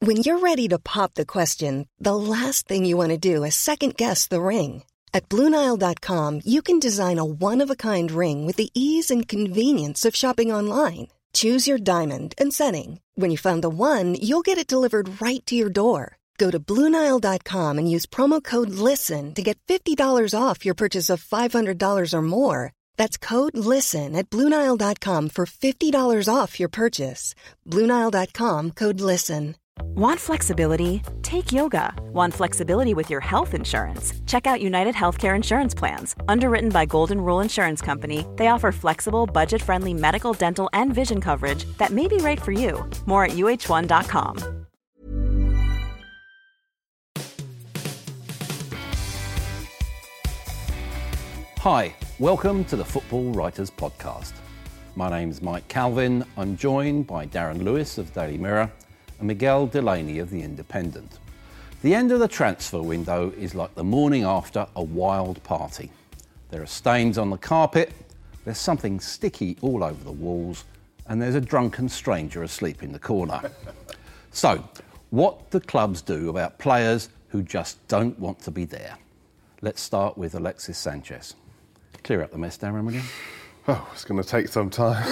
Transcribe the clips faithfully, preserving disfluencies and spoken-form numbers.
When you're ready to pop the question, the last thing you want to do is second-guess the ring. At Blue Nile dot com, you can design a one-of-a-kind ring with the ease and convenience of shopping online. Choose your diamond and setting. When you find the one, you'll get it delivered right to your door. Go to Blue Nile dot com and use promo code LISTEN to get fifty dollars off your purchase of five hundred dollars or more. That's code LISTEN at Blue Nile dot com for fifty dollars off your purchase. Blue Nile dot com, code LISTEN. Want flexibility? Take yoga. Want flexibility with your health insurance? Check out United Healthcare Insurance Plans. Underwritten by Golden Rule Insurance Company, they offer flexible, budget-friendly medical, dental, and vision coverage that may be right for you. More at U H one dot com. Hi, welcome to the Football Writers Podcast. My name's Mike Calvin. I'm joined by Darren Lewis of Daily Mirror and Miguel Delaney of The Independent. The end of the transfer window is like the morning after a wild party. There are stains on the carpet, there's something sticky all over the walls, and there's a drunken stranger asleep in the corner. So, what do clubs do about players who just don't want to be there? Let's start with Alexis Sanchez. Clear up the mess, Darren, will you? Oh, it's going to take some time.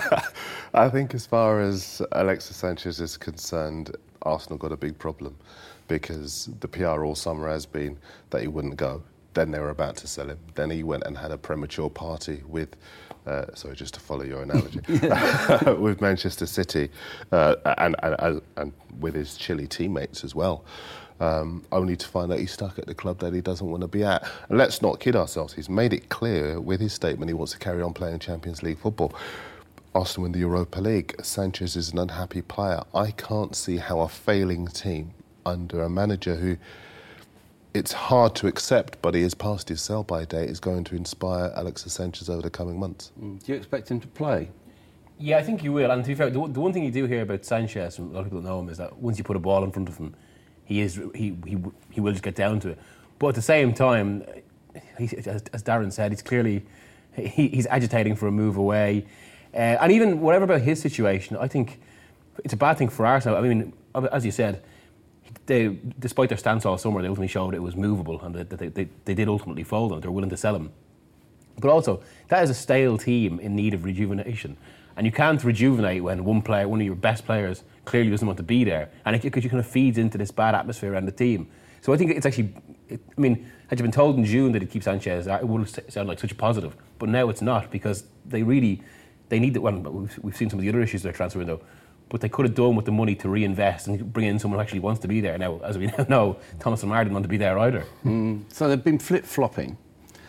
I think as far as Alexis Sanchez is concerned, Arsenal got a big problem because the P R all summer has been that he wouldn't go. Then they were about to sell him. Then he went and had a premature party with, uh, sorry, just to follow your analogy, with Manchester City uh, and, and, and with his Chile teammates as well. Um, only to find out he's stuck at the club that he doesn't want to be at. And let's not kid ourselves. He's made it clear with his statement he wants to carry on playing Champions League football. Arsenal in the Europa League. Sanchez is an unhappy player. I can't see how a failing team under a manager who it's hard to accept, but he is past his sell-by date, is going to inspire Alexis Sanchez over the coming months. Do you expect him to play? Yeah, I think you will. And to be fair, the, the one thing you do hear about Sanchez, and a lot of people know him, is that once you put a ball in front of him, He is he, he he will just get down to it, but at the same time, he, as, as Darren said, he's clearly he, he's agitating for a move away, uh, and even whatever about his situation, I think it's a bad thing for Arsenal. I mean, as you said, they despite their stance all summer, they ultimately showed it was movable, and that they, they they did ultimately fold on it. They were willing to sell him, but also that is a stale team in need of rejuvenation. And you can't rejuvenate when one player, one of your best players, clearly doesn't want to be there. And it, it kind of feeds into this bad atmosphere around the team. So I think it's actually, it, I mean, had you been told in June that he'd keep Sanchez, it would have sounded like such a positive. But now it's not, because they really, they need it. Well, we've, we've seen some of the other issues with their transfer window, but they could have done with the money to reinvest and bring in someone who actually wants to be there. Now, as we now know, Thomas Lemar didn't want to be there either. Mm. So they've been flip-flopping.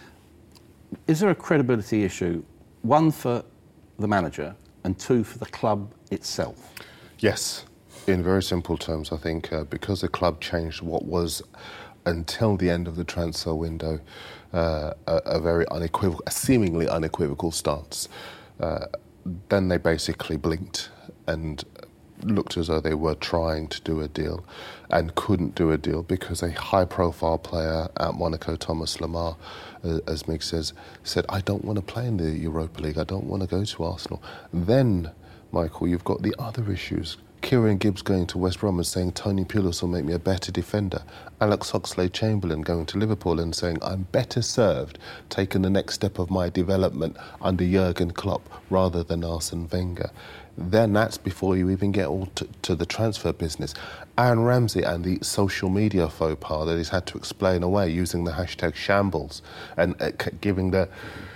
Is there a credibility issue, one for the manager and two for the club itself? Yes, in very simple terms, I think, uh, because the club changed what was, until the end of the transfer window, uh, a, a very unequivocal, a seemingly unequivocal stance. Uh, then they basically blinked and looked as though they were trying to do a deal and couldn't do a deal because a high-profile player at Monaco, Thomas Lemar, uh, as Mig says, said, I don't want to play in the Europa League, I don't want to go to Arsenal. Then, Michael, you've got the other issues. Kieran Gibbs going to West Brom and saying Tony Pulis will make me a better defender. Alex Oxlade-Chamberlain going to Liverpool and saying I'm better served taking the next step of my development under Jurgen Klopp rather than Arsene Wenger. Then that's before you even get all to, to the transfer business. Aaron Ramsey and the social media faux pas that he's had to explain away using the hashtag shambles and uh, giving the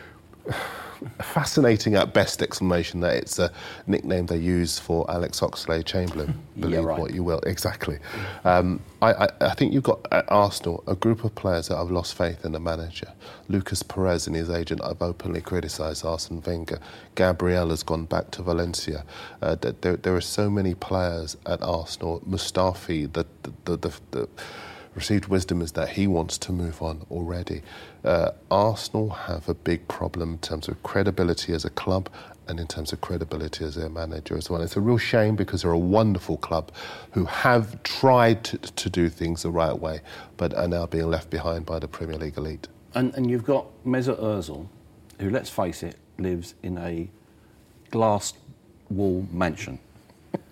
fascinating at best explanation that it's a nickname they use for Alex Oxlade-Chamberlain. Believe yeah, right. what you will. Exactly. Um, I, I, I think you've got at Arsenal a group of players that have lost faith in the manager. Lucas Perez and his agent have openly criticised Arsene Wenger. Gabriel has gone back to Valencia. Uh, there, there are so many players at Arsenal. Mustafi, the the the, the, the received wisdom is that he wants to move on already. Uh, Arsenal have a big problem in terms of credibility as a club and in terms of credibility as their manager as well. It's a real shame because they're a wonderful club who have tried to, to do things the right way but are now being left behind by the Premier League elite. And, and you've got Mesut Ozil, who, let's face it, lives in a glass wall mansion.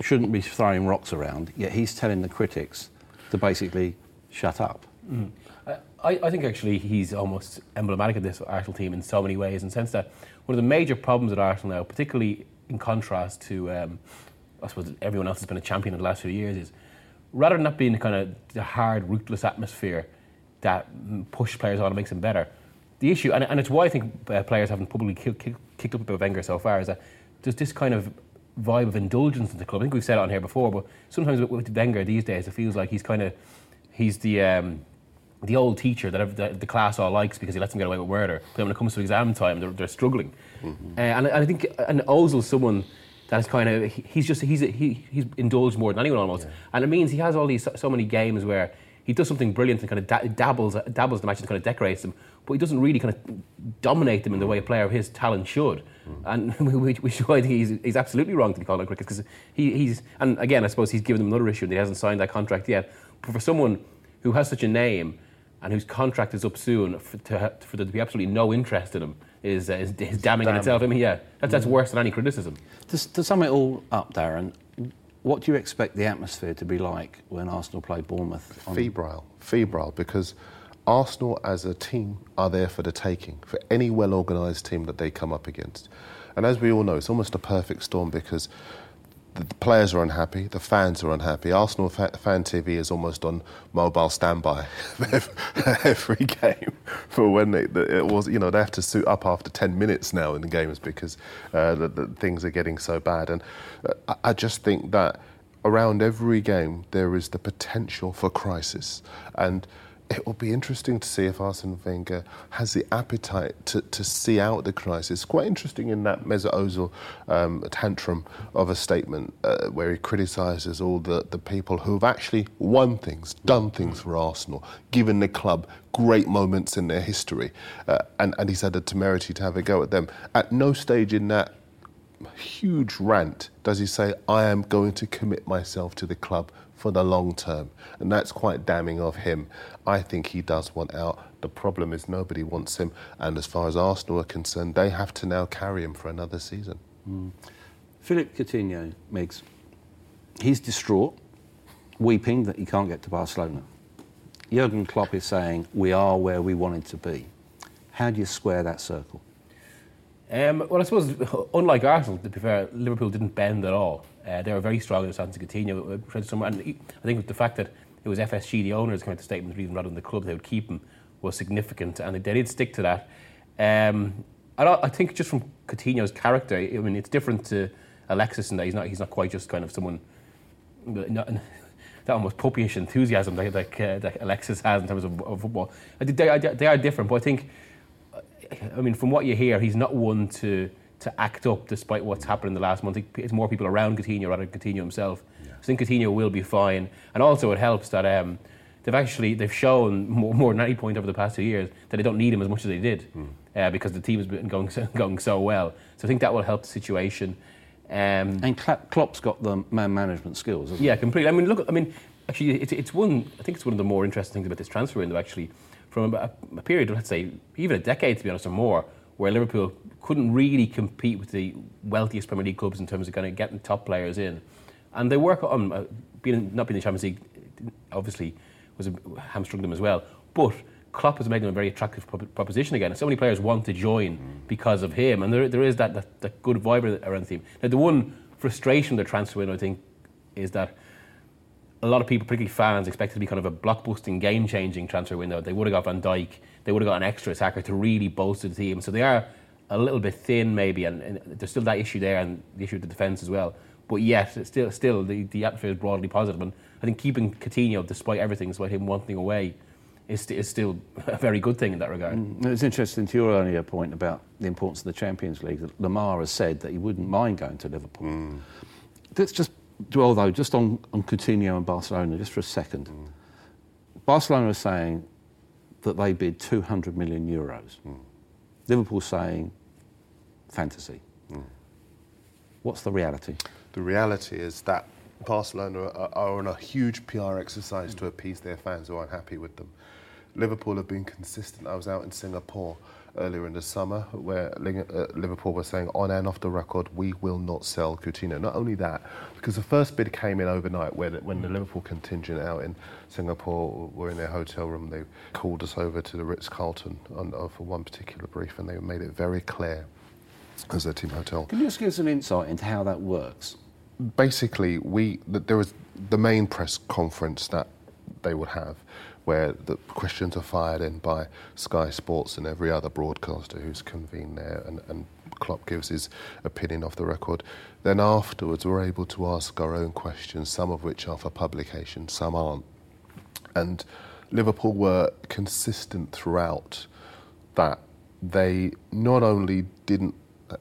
shouldn't be throwing rocks around, yet he's telling the critics to basically shut up. Mm. I, I think actually he's almost emblematic of this Arsenal team in so many ways, in the sense that one of the major problems at Arsenal now, particularly in contrast to, um, I suppose, everyone else has been a champion in the last few years, is rather than that being kind of the hard, ruthless atmosphere that pushes players on and makes them better, the issue, and, and it's why I think uh, players haven't publicly kick, kick, kicked up about Wenger so far, is that there's this kind of vibe of indulgence in the club. I think we've said it on here before, but sometimes with, with Wenger these days, it feels like he's kind of, he's the um, the old teacher that the, the class all likes because he lets them get away with murder. But then when it comes to exam time, they're, they're struggling. Mm-hmm. Uh, and, and I think, and Ozil's someone that is kind of, he's just, he's he, he's indulged more than anyone almost. Yeah. And it means he has all these, so many games where he does something brilliant and kind of da- dabbles dabbles the match and kind of decorates them, but he doesn't really kind of dominate them in the way a player of his talent should. Mm. And which, which I think he's, he's absolutely wrong to be called on cricket, because he, he's, and again, I suppose he's given them another issue and he hasn't signed that contract yet. But for someone who has such a name and whose contract is up soon, for, to, for there to be absolutely no interest in him is, uh, is, is damning Damn. in itself. I mean, yeah, that's, that's worse than any criticism. To, to sum it all up, Darren, what do you expect the atmosphere to be like when Arsenal play Bournemouth? On Febrile, febrile, because Arsenal as a team are there for the taking, for any well-organised team that they come up against. And as we all know, it's almost a perfect storm, because the players are unhappy, the fans are unhappy. Arsenal fa- fan T V is almost on mobile standby every game for when they, it was, you know, they have to suit up after ten minutes now in the games because uh, the, the things are getting so bad. And uh, I just think that around every game there is the potential for crisis. And it will be interesting to see if Arsene Wenger has the appetite to, to see out the crisis. Quite interesting in that Mesut Ozil um, tantrum of a statement uh, where he criticises all the, the people who have actually won things, done things for Arsenal, given the club great moments in their history. Uh, and, and he's had the temerity to have a go at them. At no stage in that huge rant does he say, I am going to commit myself to the club for the long term. And that's quite damning of him. I think he does want out. The problem is nobody wants him. And as far as Arsenal are concerned, they have to now carry him for another season. Mm. Philippe Coutinho, Migs, he's distraught, weeping that he can't get to Barcelona. Jurgen Klopp is saying, we are where we wanted to be. How do you square that circle? Um, well, I suppose, unlike Arsenal, to be fair, Liverpool didn't bend at all. Uh, they were very strong in the stance of Coutinho. And I think the fact that it was F S G, the owners, came out the statement even rather than the club, they would keep him, was significant, and they did stick to that. Um, I, I think just from Coutinho's character, I mean, it's different to Alexis in that he's not he's not quite just kind of someone, not, that almost puppyish enthusiasm that, that, uh, that Alexis has in terms of, of football. They are, they are different, but I think, I mean, from what you hear, he's not one to to act up despite what's happened in the last month. It's more people around Coutinho rather than Coutinho himself. Yeah. I think Coutinho will be fine. And also it helps that um, they've actually they've shown more, more than any point over the past two years that they don't need him as much as they did mm. uh, because the team has been going so, going so well. So I think that will help the situation. Um, and Klopp's got the man management skills, hasn't yeah, he? completely. I mean, look, I mean, actually, it's, it's one. I think it's one of the more interesting things about this transfer window. Actually, from a, a period, let's say, even a decade, to be honest, or more, where Liverpool couldn't really compete with the wealthiest Premier League clubs in terms of kind of getting top players in, and they work on uh, being not being in the Champions League. Obviously, was a, hamstrung them as well. But Klopp has made them a very attractive proposition again, and so many players want to join because of him. And there there is that that, that good vibe around the team. Now, the one frustration with the transfer window, I think, is that a lot of people, particularly fans, expect it to be kind of a blockbusting, game-changing transfer window. They would have got Van Dijk, they would have got an extra attacker to really bolster the team. So they are a little bit thin, maybe, and, and there's still that issue there, and the issue of the defence as well. But yet, it's still, still the, the atmosphere is broadly positive. And I think keeping Coutinho, despite everything, despite him wanting away, is, is still a very good thing in that regard. Mm. It was interesting to your earlier point about the importance of the Champions League. That Lamar has said that he wouldn't mind going to Liverpool. Mm. Let's just dwell, though, just on, on Coutinho and Barcelona, just for a second. Mm. Barcelona is saying that they bid two hundred million euros. Mm. Liverpool saying fantasy. Mm. What's the reality? The reality is that Barcelona are, are on a huge P R exercise mm. to appease their fans who are unhappy with them. Liverpool have been consistent. I was out in Singapore earlier in the summer, where Liverpool were saying on and off the record, we will not sell Coutinho. Not only that, because the first bid came in overnight when, when the Liverpool contingent out in Singapore were in their hotel room. They called us over to the Ritz-Carlton on, uh, for one particular brief, and they made it very clear as their team hotel. Can you just give us an insight into how that works? Basically, we there was the main press conference that they would have, where the questions are fired in by Sky Sports and every other broadcaster who's convened there, and, and Klopp gives his opinion off the record. Then afterwards, we're able to ask our own questions, some of which are for publication, some aren't. And Liverpool were consistent throughout that they not only didn't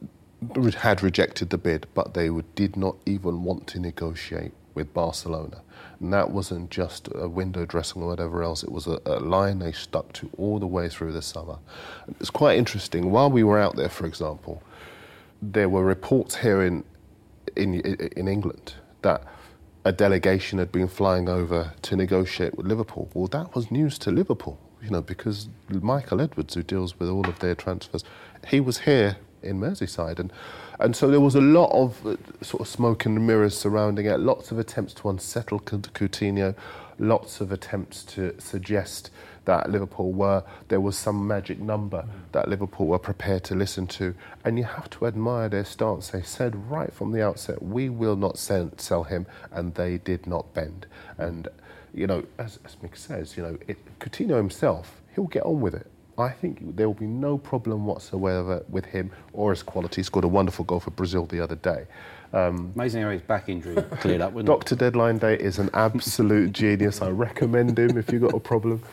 had rejected the bid, but they would, did not even want to negotiate with Barcelona. And that wasn't just a window dressing or whatever else, it was a, a line they stuck to all the way through the summer. And it's quite interesting, while we were out there, for example, there were reports here in, in, in England that a delegation had been flying over to negotiate with Liverpool. Well, that was news to Liverpool, you know, because Michael Edwards, who deals with all of their transfers, he was here in Merseyside, and and so there was a lot of uh, sort of smoke and mirrors surrounding it, lots of attempts to unsettle Coutinho, lots of attempts to suggest that Liverpool were, there was some magic number that Liverpool were prepared to listen to, and you have to admire their stance. They said right from the outset, we will not sell, sell him, and they did not bend. And, you know, as, as Mick says, you know, it, Coutinho himself, he'll get on with it. I think there will be no problem whatsoever with him or his quality. He scored a wonderful goal for Brazil the other day. Um, Amazing how his back injury cleared up, wasn't it? Doctor Deadline Day is an absolute genius. I recommend him if you've got a problem.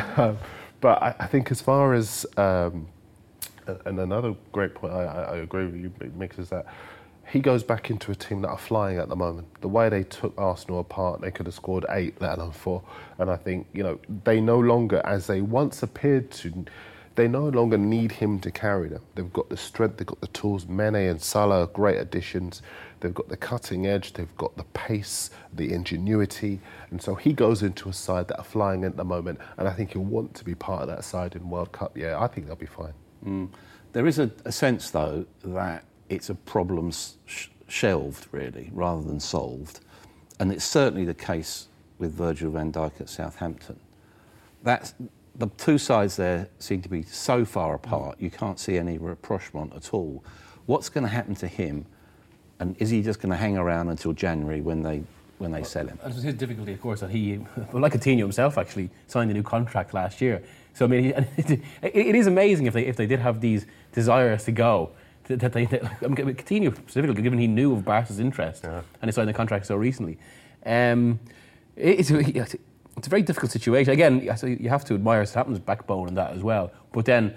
But I, I think as far as, um, and another great point, I, I agree with you, Mick, is that he goes back into a team that are flying at the moment. The way they took Arsenal apart, they could have scored eight, let alone four. And I think, you know, they no longer, as they once appeared to, they no longer need him to carry them. They've got the strength, they've got the tools. Mane and Salah are great additions. They've got the cutting edge, they've got the pace, the ingenuity. And so he goes into a side that are flying at the moment. And I think he'll want to be part of that side in World Cup. Yeah, I think they'll be fine. Mm. There is a, a sense, though, that it's a problem sh- shelved, really, rather than solved. And it's certainly the case with Virgil van Dijk at Southampton. That's, the two sides there seem to be so far apart, you can't see any rapprochement at all. What's going to happen to him? And is he just going to hang around until January when they when they well, sell him? And it's his difficulty, of course, that he, well, like Coutinho himself, actually signed a new contract last year. So I mean, he, it, it is amazing if they if they did have these desires to go. That they, that, I mean, Coutinho specifically, given he knew of Barca's interest, yeah, and he signed the contract so recently. Um, it's, it's a very difficult situation. Again, you have to admire Southampton's backbone in that as well. But then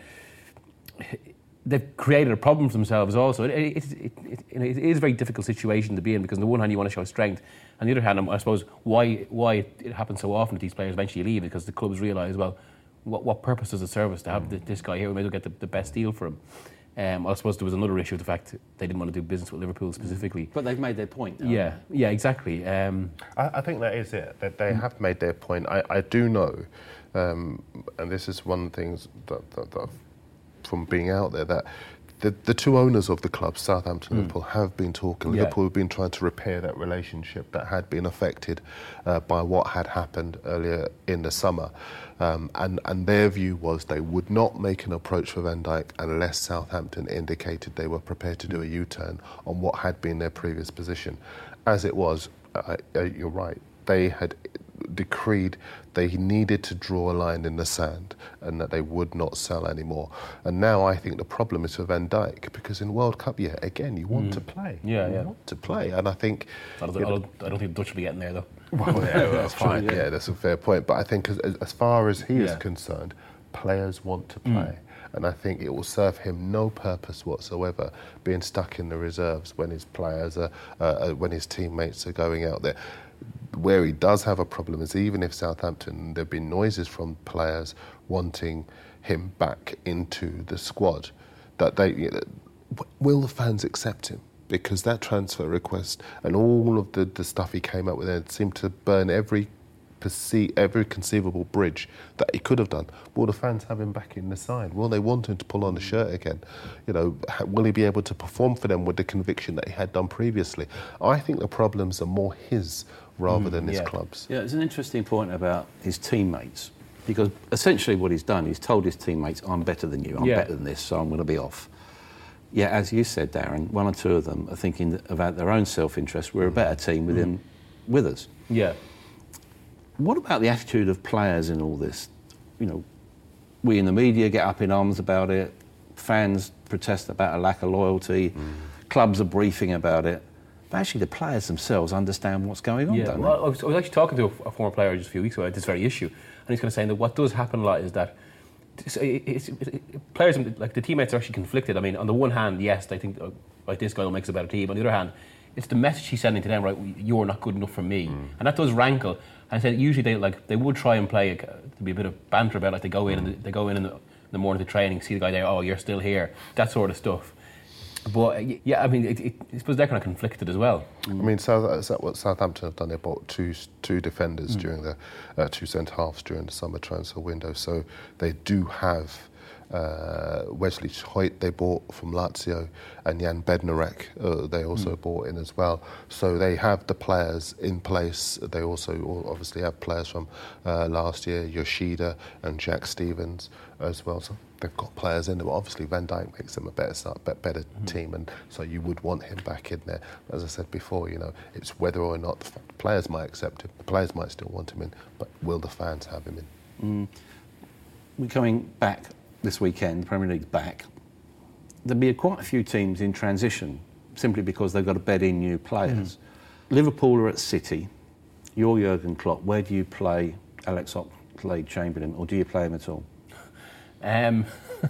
they've created a problem for themselves also. It, it, it, it, it is a very difficult situation to be in, because on the one hand you want to show strength, on the other hand, I suppose why why it happens so often that these players eventually leave, because the clubs realise, well, what, what purpose does it serve us to have this guy here? We may as well get the, the best deal for him. Um, I suppose there was another issue, the fact they didn't want to do business with Liverpool specifically. But they've made their point now. Yeah, yeah, exactly. Um, I, I think that is it, that they have made their point. I, I do know, um, and this is one of the things that, that, that from being out there, that the, the two owners of the club, Southampton and mm. Liverpool, have been talking. Yeah. Liverpool have been trying to repair that relationship that had been affected uh, by what had happened earlier in the summer. Um, and, and their view was they would not make an approach for Van Dijk unless Southampton indicated they were prepared to do a U-turn on what had been their previous position. As it was, uh, uh, you're right, they had decreed they needed to draw a line in the sand and that they would not sell anymore. And now I think the problem is for Van Dijk, because in World Cup, yeah, again, you want mm. to play. Yeah, you yeah. want to play. And I think... I don't, I don't, I don't think the Dutch will be getting there, though. Well, yeah, well, that's fine. Yeah. yeah, that's a fair point. But I think as, as far as he yeah. is concerned, players want to play. Mm. And I think it will serve him no purpose whatsoever being stuck in the reserves when his players are, uh, when his teammates are going out there. Where he does have a problem is, even if Southampton, there have been noises from players wanting him back into the squad, that they, you know, will the fans accept him? Because that transfer request and all of the, the stuff he came up with there seemed to burn every perce- every conceivable bridge that he could have done. Will the fans have him back in the side? Will they want him to pull on the shirt again? You know, will he be able to perform for them with the conviction that he had done previously? I think the problems are more his rather mm, than his yeah. club's. Yeah, it's an interesting point about his teammates, because essentially what he's done, he's told his teammates, I'm better than you, I'm yeah. better than this, so I'm going to be off. Yeah, as you said, Darren, one or two of them are thinking about their own self-interest. We're a better team with mm. him with us. Yeah. What about the attitude of players in all this? You know, we in the media get up in arms about it, fans protest about a lack of loyalty, mm. clubs are briefing about it, but actually the players themselves understand what's going on, yeah. don't well, they? I was, I was actually talking to a, a former player just a few weeks ago about this very issue, and he's kind of saying that what does happen a lot is that It's, it's, it's, players, like the teammates, are actually conflicted. I mean, on the one hand, yes, they think, oh, like, this guy will make us a better team. On the other hand, it's the message he's sending to them, right? You're not good enough for me, mm. and that does rankle. And I said usually they like they would try and play a, to be a bit of banter about, like they go in and they go in in the, in the morning to training, see the guy there, oh, you're still here, that sort of stuff. But yeah, I mean, it, it, I suppose they're kind of conflicted as well. Mm. I mean, South, is that what Southampton have done? They bought two two defenders mm. during the uh, two centre halves during the summer transfer window. So they do have uh, Wesley Hoyt they bought from Lazio, and Jan Bednarek uh, they also mm. bought in as well. So they have the players in place. They also obviously have players from uh, last year, Yoshida and Jack Stevens as well. So they've got players in there. Obviously, Van Dijk makes them a better start, better mm-hmm. team, and so you would want him back in there. As I said before, you know, it's whether or not the players might accept him. The players might still want him in, but will the fans have him in? Mm. We're coming back this weekend. The Premier League's back. There'll be quite a few teams in transition, simply because they've got to bed in new players. Mm. Liverpool are at City. You're Jurgen Klopp. Where do you play Alex Oxlade-Chamberlain, or do you play him at all? Um,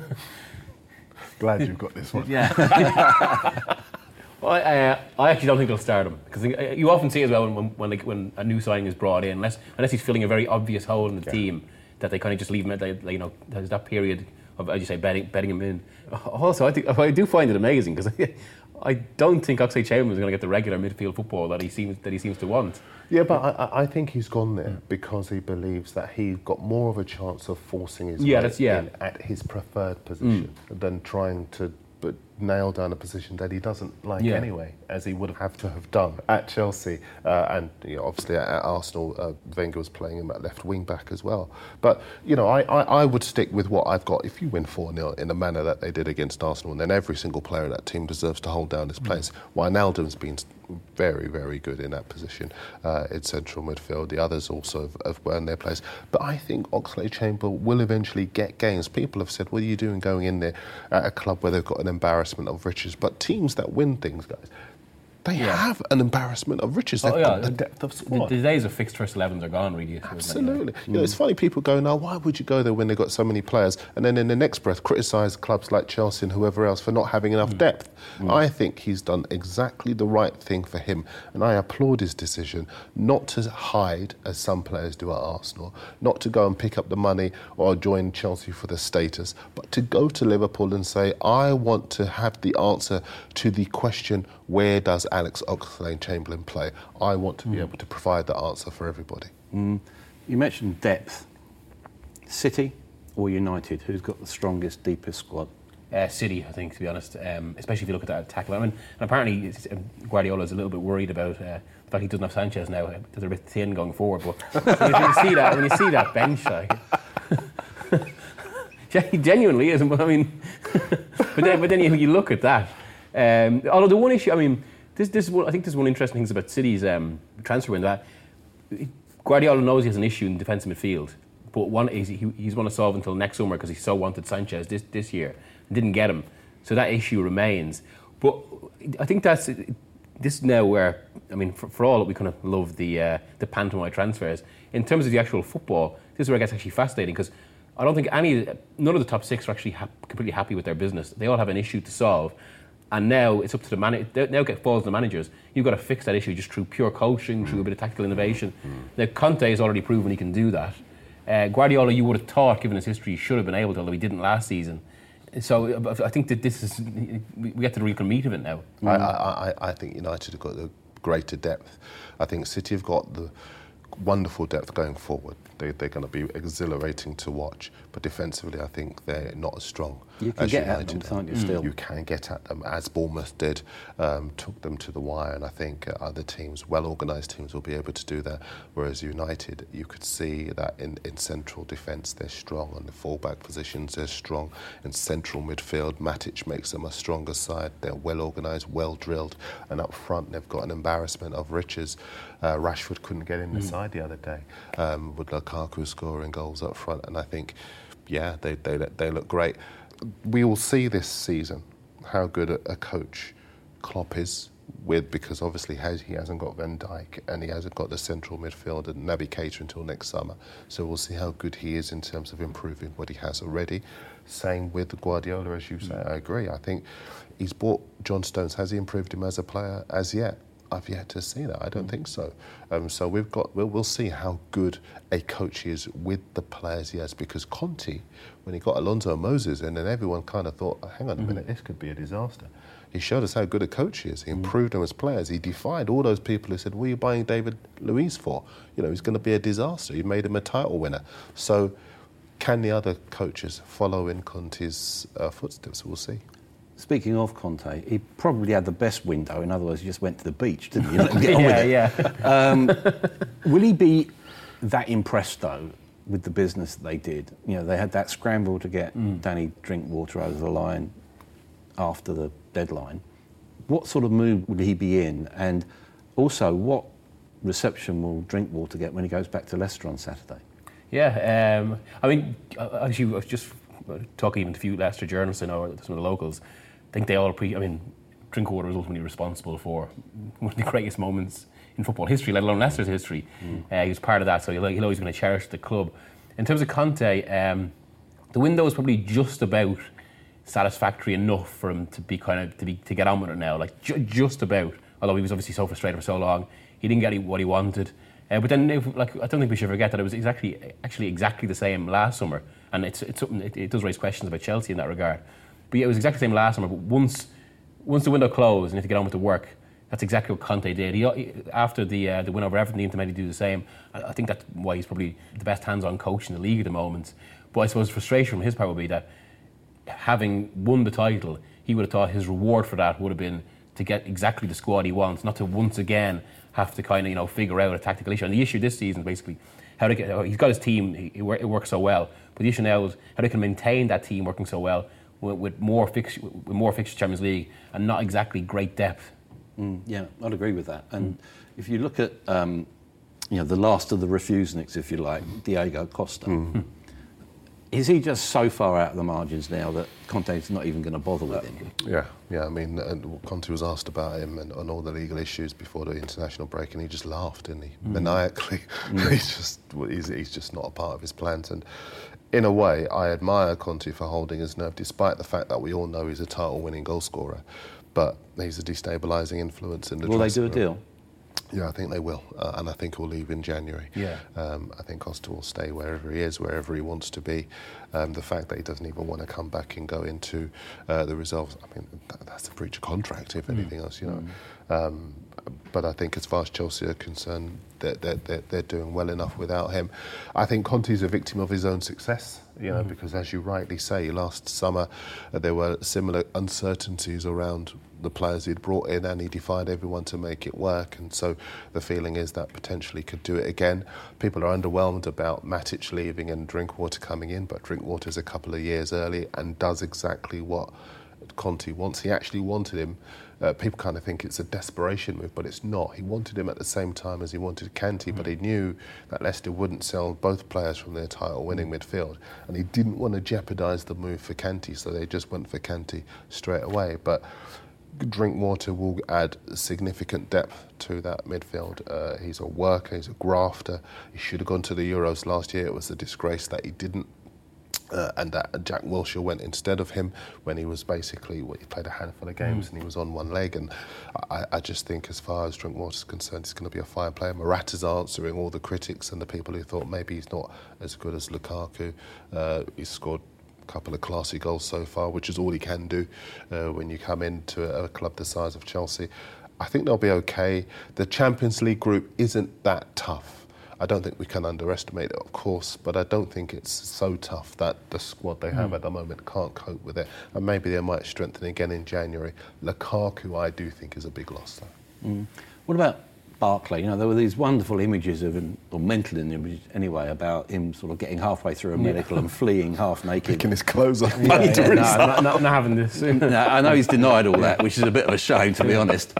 Glad you've got this one. Yeah. well, I, uh, I actually don't think they'll start him, because you often see as well when when, like, when a new signing is brought in, unless unless he's filling a very obvious hole in the yeah. team, that they kind of just leave him at, like, you know, there's that period of, as you say, betting, betting him in. Also, I think I do find it amazing, because I, I don't think Oxlade-Chamberlain is going to get the regular midfield football that he seems that he seems to want. Yeah, but I, I think he's gone there because he believes that he got more of a chance of forcing his yeah, way that's, yeah. in at his preferred position mm. than trying to but nail down a position that he doesn't like yeah. anyway, as he would have to have done at Chelsea. Uh, and you know, obviously at Arsenal, uh, Wenger was playing him at left wing back as well. But, you know, I, I, I would stick with what I've got. If you win four nil in the manner that they did against Arsenal, then every single player in that team deserves to hold down his place. Mm. Wijnaldum's been very, very good in that position uh, in central midfield. The others also have, have earned their place. But I think Oxlade-Chamberlain will eventually get games. People have said, what are you doing going in there at a club where they've got an embarrassment of riches? But teams that win things, guys, they yeah. have an embarrassment of riches. They've oh, yeah. got the depth of squad. The, the days of fixed first elevens are gone, really. Absolutely. You know, it's funny, people go, now, why would you go there when they've got so many players? And then in the next breath, criticise clubs like Chelsea and whoever else for not having enough mm. depth. Mm. I think he's done exactly the right thing for him. And I applaud his decision not to hide, as some players do at Arsenal, not to go and pick up the money or join Chelsea for the status, but to go to Liverpool and say, I want to have the answer to the question, where does Alex Oxlade-Chamberlain play? I want to be mm. able to provide the answer for everybody. Mm. You mentioned depth. City or United? Who's got the strongest, deepest squad? Uh, City, I think, to be honest, um, especially if you look at that tackle. I mean, and apparently it's, um, Guardiola is a little bit worried about uh, the fact he doesn't have Sanchez now, uh, that they're a bit thin going forward. But when you see that, when you see that bench, like, yeah, he genuinely is. I mean, but then, but then you, you look at that. Um, although the one issue, I mean, this, this is one, I think this is one interesting thing about City's um, transfer window. That Guardiola knows he has an issue in defensive midfield, but one is he, he's going to solve until next summer because he so wanted Sanchez this this year and didn't get him, so that issue remains. But I think that's this is now where, I mean, for, for all that we kind of love the uh, the pantomime transfers, in terms of the actual football, this is where it gets actually fascinating, because I don't think any none of the top six are actually ha- completely happy with their business. They all have an issue to solve. And now it's up to the manager. Now it falls to the managers. You've got to fix that issue just through pure coaching, mm. through a bit of tactical innovation. Mm. Now Conte has already proven he can do that. Uh, Guardiola, you would have thought, given his history, should have been able to, although he didn't last season. So I think that this is we get to the real meat of it now. Mm. I, I, I think United have got the greater depth. I think City have got the wonderful depth going forward. They, they're going to be exhilarating to watch. But defensively, I think they're not as strong You can as get United at them, are. can't you, still? You can get at them, as Bournemouth did, um, took them to the wire, and I think uh, other teams, well-organised teams, will be able to do that. Whereas United, you could see that in, in central defence, they're strong. On the full-back positions, they're strong. In central midfield, Matic makes them a stronger side. They're well-organised, well-drilled. And up front, they've got an embarrassment of riches. Uh, Rashford couldn't get in the mm. side the other day, um, with Lukaku scoring goals up front. And I think, yeah, they, they, they look great. We will see this season how good a, a coach Klopp is with, because obviously has, he hasn't got Van Dijk and he hasn't got the central midfield and Naby Keita until next summer. So we'll see how good he is in terms of improving what he has already. Same with Guardiola, as you say. I agree. I think he's bought John Stones. Has he improved him as a player as yet? I've yet to see that. I don't mm. think so. Um, so we've got. We'll, we'll see how good a coach is with the players he has. Because Conte, when he got Alonso Moses in, and everyone kind of thought, oh, "Hang on a mm. minute, this could be a disaster." He showed us how good a coach he is. He improved mm. them as players. He defied all those people who said, "What are you buying David Luiz for? You know, he's going to be a disaster." He made him a title winner. So, can the other coaches follow in Conte's uh, footsteps? We'll see. Speaking of Conte, he probably had the best window. In other words, he just went to the beach, didn't he? Let him get on with yeah, it. yeah. Um, will he be that impressed, though, with the business that they did? You know, they had that scramble to get mm. Danny Drinkwater over the line after the deadline. What sort of mood would he be in? And also, what reception will Drinkwater get when he goes back to Leicester on Saturday? Yeah, um, I mean, actually, I was just talking even to a few Leicester journalists I know, some of the locals. I think they all appreciate. I mean, Drinkwater is ultimately responsible for one of the greatest moments in football history, let alone Leicester's history. Mm. Uh, he was part of that, so he'll, he'll always going to cherish the club. In terms of Conte, um, the window is probably just about satisfactory enough for him to be kind of to be to get on with it now, like ju- just about. Although he was obviously so frustrated for so long, he didn't get what he wanted. Uh, but then, if, like, I don't think we should forget that it was exactly, actually exactly the same last summer, and it's it's something. It, it does raise questions about Chelsea in that regard. But yeah, it was exactly the same last summer. But once once the window closed and you had to get on with the work, that's exactly what Conte did. He, he after the uh, the win over Everton, he intended to do the same. I, I think that's why he's probably the best hands-on coach in the league at the moment. But I suppose frustration from his part would be that, having won the title, he would have thought his reward for that would have been to get exactly the squad he wants, not to once again have to kind of, you know, figure out a tactical issue. And the issue this season is basically how to get. He's got his team; he, it works so well. But the issue now is how they can maintain that team working so well with, with more fix, with more fixtures Champions League and not exactly great depth. Mm, yeah, I'd agree with that. And mm. if you look at, um, you know, the last of the refuseniks, if you like, Diego Costa. Mm. Is he just so far out of the margins now that Conte's not even going to bother with him? Yeah, yeah. I mean, and Conte was asked about him and, and all the legal issues before the international break, and he just laughed, didn't he? Mm. Maniacally. Mm. he's just he's, he's just not a part of his plans. And in a way, I admire Conte for holding his nerve, despite the fact that we all know he's a title-winning goalscorer. But he's a destabilising influence in the. Will they do a deal? Yeah, I think they will, uh, and I think he'll leave in January. Yeah. Um, I think Costa will stay wherever he is, wherever he wants to be. Um, the fact that he doesn't even want to come back and go into uh, the resolves, I mean, that, that's a breach of contract, if mm. anything else, you know. Mm. Um, but I think as far as Chelsea are concerned, they're, they're, they're doing well enough without him. I think Conte's a victim of his own success, you know, mm. because as you rightly say, last summer uh, there were similar uncertainties around the players he'd brought in, and he defied everyone to make it work. And so the feeling is that potentially could do it again. People are underwhelmed about Matic leaving and Drinkwater coming in, but Drinkwater's a couple of years early and does exactly what Conte wants. He actually wanted him. Uh, people kind of think it's a desperation move, but it's not. He wanted him at the same time as he wanted Kanté, mm. but he knew that Leicester wouldn't sell both players from their title-winning midfield, and he didn't want to jeopardise the move for Kanté, so they just went for Kanté straight away. But Drinkwater will add significant depth to that midfield. Uh, he's a worker, he's a grafter. He should have gone to the Euros last year. It was a disgrace that he didn't. Uh, and that Jack Wilshere went instead of him when he was basically, well, he played a handful of games mm. and he was on one leg. And I, I just think as far as Drinkwater's concerned, he's going to be a fine player. Morata's answering all the critics and the people who thought maybe he's not as good as Lukaku. Uh, he's scored couple of classy goals so far, which is all he can do uh, when you come into a, a club the size of Chelsea. I think they'll be okay. The Champions League group isn't that tough. I don't think we can underestimate it, of course, but I don't think it's so tough that the squad they have mm. at the moment can't cope with it. And maybe they might strengthen again in January. Lukaku, I do think, is a big loss, though. Mm. What about Barkley? You know, there were these wonderful images of him, or mental images anyway, about him sort of getting halfway through a medical yeah. and fleeing half naked. Picking his clothes off. Yeah, yeah, no, not, not, not having this. no, I know he's denied all that, which is a bit of a shame, to be honest.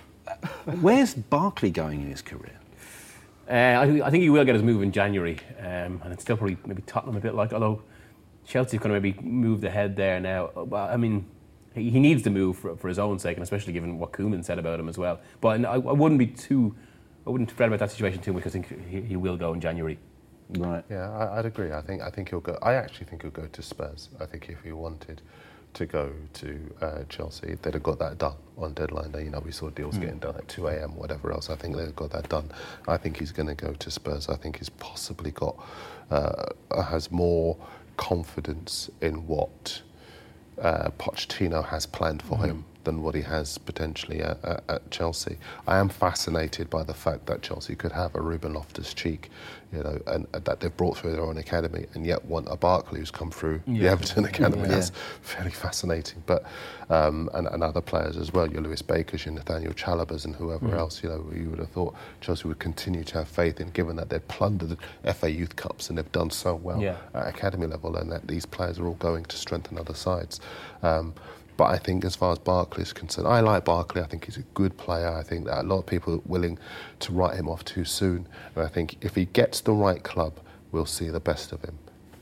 Where's Barkley going in his career? Uh, I, th- I think he will get his move in January, um, and it's still probably maybe Tottenham a bit like, although Chelsea's going to maybe move ahead there now. But I mean, he, he needs to move for, for his own sake, and especially given what Koeman said about him as well. But I, I wouldn't be too, I wouldn't fret about that situation too much, because I think he, he will go in January. Right. Yeah, I, I'd agree. I think I think he'll go. I actually think he'll go to Spurs. I think if he wanted to go to uh, Chelsea, they'd have got that done on deadline day. You know, we saw deals mm. getting done at two a.m, whatever else. I think they've got that done. I think he's going to go to Spurs. I think he's possibly got, uh, has more confidence in what uh, Pochettino has planned for mm. him than what he has potentially at, at, at Chelsea. I am fascinated by the fact that Chelsea could have a Ruben Loftus-Cheek, you know, and, and that they've brought through their own academy, and yet want a Barkley who's come through yeah. the Everton academy. Yeah. That's fairly fascinating. But um, and, and other players as well, your Lewis Bakers, your Nathaniel Chalobahs, and whoever mm. else. You know, you would have thought Chelsea would continue to have faith in, given that they've plundered F A Youth Cups and they've done so well yeah. at academy level, and that these players are all going to strengthen other sides. Um, But I think as far as Barkley is concerned, I like Barkley. I think he's a good player. I think that a lot of people are willing to write him off too soon. And I think if he gets the right club, we'll see the best of him.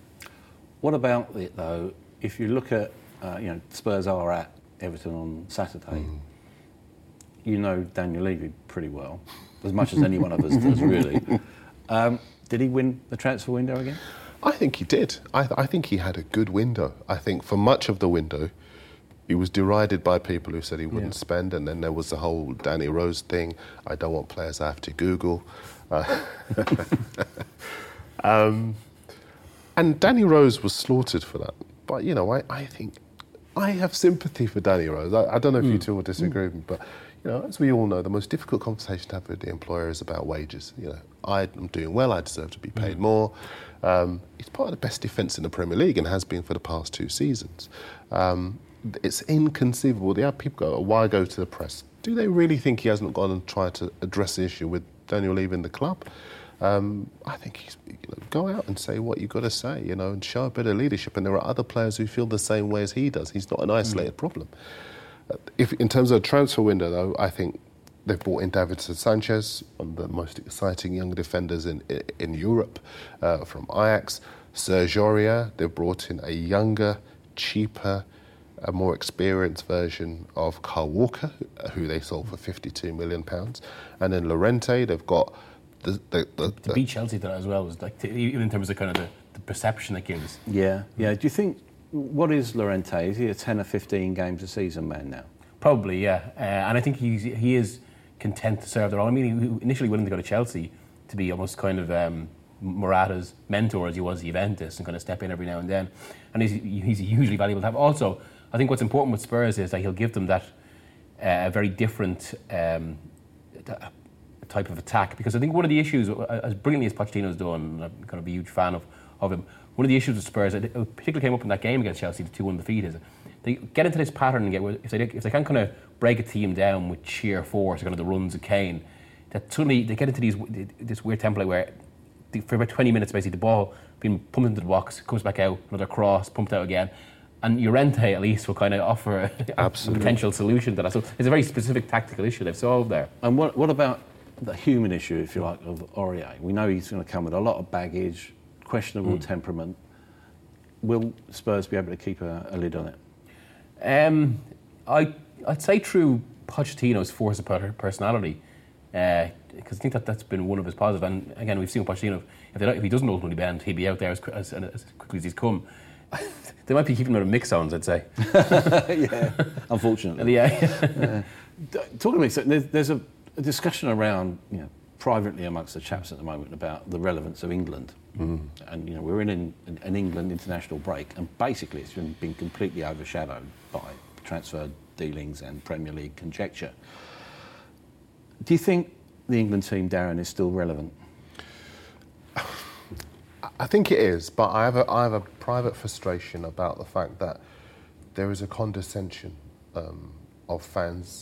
What about it, though, if you look at, uh, you know, Spurs are at Everton on Saturday, mm. you know Daniel Levy pretty well, as much as any one of us does, really. Um, did he win the transfer window again? I think he did. I, th- I think he had a good window. I think for much of the window, he was derided by people who said he wouldn't yeah. spend, and then there was the whole Danny Rose thing. I don't want players I have to Google. Uh, um, and Danny Rose was slaughtered for that. But, you know, I, I think I have sympathy for Danny Rose. I, I don't know if mm. you two will disagree mm. with me, but, you know, as we all know, the most difficult conversation to have with the employer is about wages. You know, I'm doing well, I deserve to be paid mm. more. Um, he's part of the best defence in the Premier League and has been for the past two seasons. Um, It's inconceivable. The people go, why go to the press? Do they really think he hasn't gone and tried to address the issue with Daniel leaving the club? Um, I think he's, you know, go out and say what you've got to say, you know, and show a bit of leadership. And there are other players who feel the same way as he does. He's not an isolated mm. problem. Uh, if in terms of the transfer window, though, I think they've brought in Davinson Sanchez, one of the most exciting young defenders in in Europe, uh, from Ajax. Serge Aurier, they've brought in a younger, cheaper, a more experienced version of Kyle Walker, who they sold for fifty-two million pounds. And then Llorente, they've got the... the, the, the to beat Chelsea to that as well, was like, to, even in terms of kind of the, the perception it gives. Yeah, yeah. Do you think, what is Llorente? Is he a ten or fifteen games a season man now? Probably, yeah. Uh, and I think he's, he is content to serve the role. I mean, he initially willing to go to Chelsea to be almost kind of um, Morata's mentor as he was at Juventus, and kind of step in every now and then. And he's, he's hugely valuable to have. Also, I think what's important with Spurs is that he'll give them that uh, very different um, type of attack. Because I think one of the issues, as brilliantly as Pochettino's done, and I'm going to be a huge fan of, of him, one of the issues with Spurs, it particularly came up in that game against Chelsea, the two one defeat, is they get into this pattern and get, if they if they can kind of break a team down with sheer force, or kind of the runs of Kane, that suddenly they get into these this weird template where for about twenty minutes basically the ball being pumped into the box, comes back out, another cross, pumped out again. And Llorente, at least, will kind of offer a, a potential solution to that. So it's a very specific tactical issue they've solved there. And what what about the human issue, if you like, of Aurier? We know he's going to come with a lot of baggage, questionable mm. temperament. Will Spurs be able to keep a, a lid on it? Um, I, I'd say through Pochettino's force of personality, because uh, I think that that's been one of his positives. And again, we've seen Pochettino, if, if he doesn't ultimately bend, he'd be out there as, as, as quickly as he's come. They might be keeping him out of mix zones, I'd say. Yeah, unfortunately. Yeah. yeah. Talking of mix zones, there's, there's a, a discussion around, you know, privately amongst the chaps at the moment about the relevance of England. Mm. And, you know, we're in an, an England international break, and basically it's been, been completely overshadowed by transfer dealings and Premier League conjecture. Do you think the England team, Darren, is still relevant? I think it is, but I have a, I have a private frustration about the fact that there is a condescension um, of fans'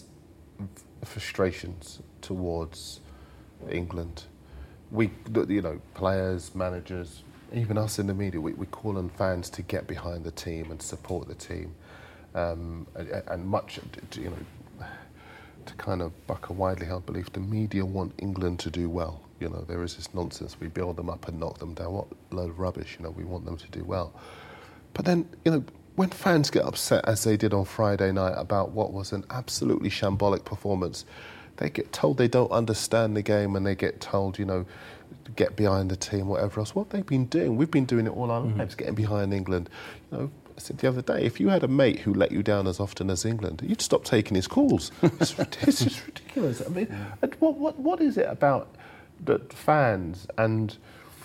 frustrations towards England. We, you know, players, managers, even us in the media, we, we call on fans to get behind the team and support the team, um, and, and much, you know, to kind of buck a widely held belief, the media want England to do well. You know, there is this nonsense, we build them up and knock them down. What load of rubbish, you know, we want them to do well. But then, you know, when fans get upset, as they did on Friday night, about what was an absolutely shambolic performance, they get told they don't understand the game, and they get told, you know, get behind the team, whatever else. What they've been doing, we've been doing it all our mm-hmm. lives, getting behind England. You know, I said the other day, if you had a mate who let you down as often as England, you'd stop taking his calls. It's, it's just ridiculous. I mean, yeah. what what what is it about that fans and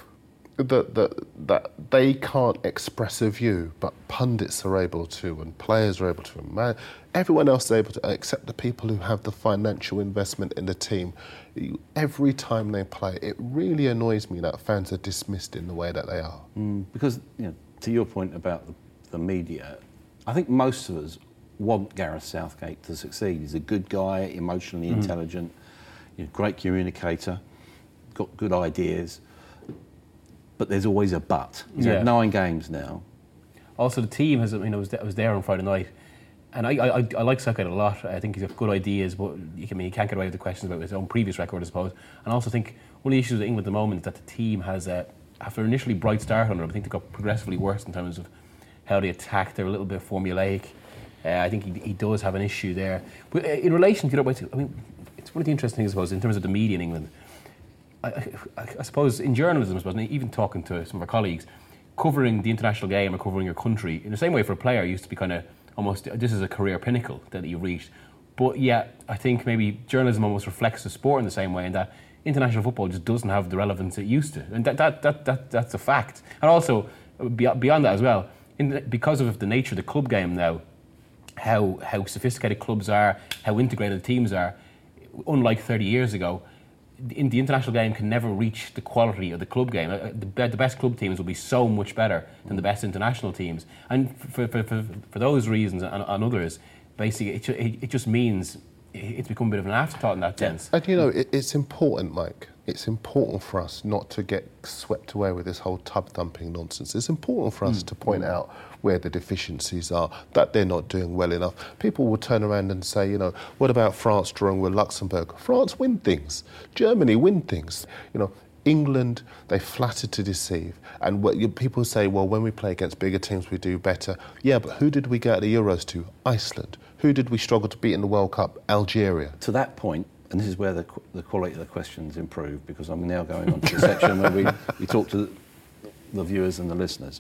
that that that they can't express a view, but pundits are able to, and players are able to, man, everyone else is able to, except the people who have the financial investment in the team. Every time they play, it really annoys me that fans are dismissed in the way that they are. Mm, because, you know, to your point about the, the media, I think most of us want Gareth Southgate to succeed. He's a good guy, emotionally mm. intelligent, you know, great communicator, got good ideas. But there's always a but. He's yeah. had nine games now. Also, the team has, you know, was there, was there on Friday night, and I, I, I like Southgate a lot. I think he's got good ideas, but you can, I mean, you can't get away with the questions about his own previous record, I suppose. And I also think one of the issues with England at the moment is that the team has, uh, after initially bright start under him, I think they got progressively worse in terms of how they attack. They're a little bit formulaic. Uh, I think he, he does have an issue there. But uh, in relation to, I mean, it's one of the interesting things, I suppose, in terms of the media in England. I, I, I suppose in journalism, I suppose, and even talking to some of our colleagues, covering the international game or covering your country, in the same way for a player, used to be kind of almost, this is a career pinnacle that you reached. But yeah, I think maybe journalism almost reflects the sport in the same way, in that international football just doesn't have the relevance it used to. And that, that, that, that that's a fact. And also, beyond that as well, in the, because of the nature of the club game now, how how sophisticated clubs are, how integrated the teams are, unlike thirty years ago, in the international game can never reach the quality of the club game. The, the best club teams will be so much better than the best international teams. And for for, for, for those reasons and, and others, basically it, it, it just means it's become a bit of an afterthought in that sense. And you know, it, it's important, Mike. It's important for us not to get swept away with this whole tub-thumping nonsense. It's important for us mm. to point out where the deficiencies are, that they're not doing well enough. People will turn around and say, you know, what about France drawing with Luxembourg? France win things. Germany win things. You know, England, they flatter to deceive. And what you, people say, well, when we play against bigger teams, we do better. Yeah, but who did we get the Euros to? Iceland. Who did we struggle to beat in the World Cup? Algeria. To that point, and this is where the, the quality of the questions improve, because I'm now going on to the section where we, we talk to the, the viewers and the listeners.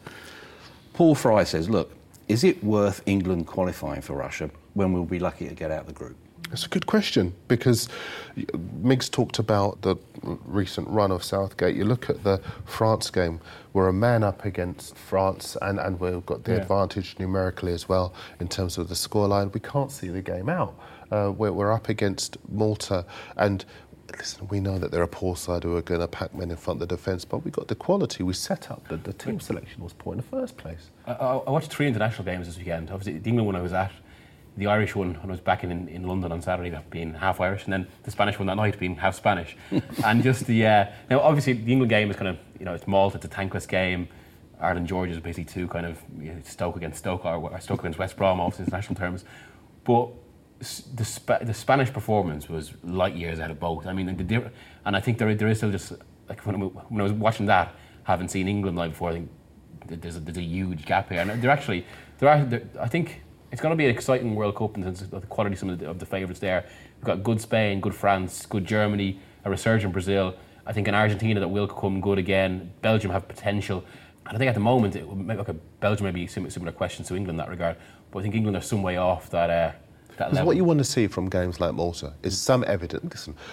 Paul Fry says, look, is it worth England qualifying for Russia when we'll be lucky to get out of the group? It's a good question, because Miggs talked about the recent run of Southgate. You look at the France game, we're a man up against France, and, and we've got the yeah. advantage numerically as well in terms of the scoreline. We can't see the game out. Uh, we're, we're up against Malta, and listen, we know that they're a poor side who are going to pack men in front of the defence, but we got the quality. We set up the, the team selection was poor in the first place. I, I watched three international games this weekend. Obviously, the England one I was at, the Irish one when I was back in, in London on Saturday, being half Irish, and then the Spanish one that night being half Spanish. And just the uh, now obviously the England game is kind of, you know, it's Malta, it's a tankless game. Ireland Georgia is basically two kind of, you know, Stoke against Stoke, or, or Stoke against West Brom, obviously international terms. But the Sp- the Spanish performance was light years out of both. I mean, the, and I think there there is still just, like when I, when I was watching that, having seen England live before, I think there's a, there's a huge gap here. And they're actually there are there, I think it's going to be an exciting World Cup in terms of the quality of some of the, of the favourites there. We've got good Spain, good France, good Germany, a resurgent Brazil. I think an Argentina that will come good again. Belgium have potential. And I think at the moment, it, maybe, okay, Belgium may be similar, similar questions to England in that regard, but I think England are some way off that, uh, that level. What you want to see from games like Malta is some evidence. Listen,